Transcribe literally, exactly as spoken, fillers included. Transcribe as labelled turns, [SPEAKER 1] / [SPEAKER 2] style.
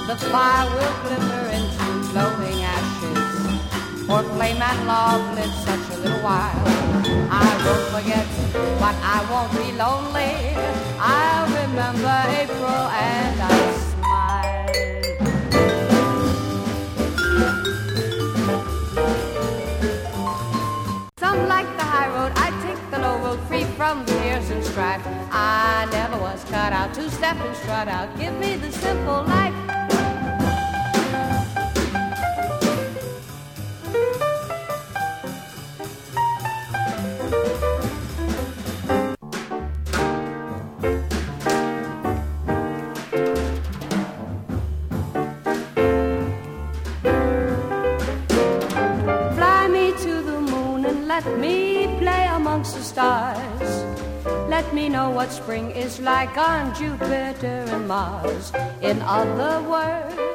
[SPEAKER 1] The fire will glimmer into glowing ashes. For flame and love live such a little while. I won't forget, but I won't be lonely. I'll remember April and I'll smile. Some like the high road, I take the low road, free from tears and strife. I never was cut out to step and strut out. Give me the simple life. Let me play amongst the stars. Let me know what spring is like on Jupiter and Mars. In other words,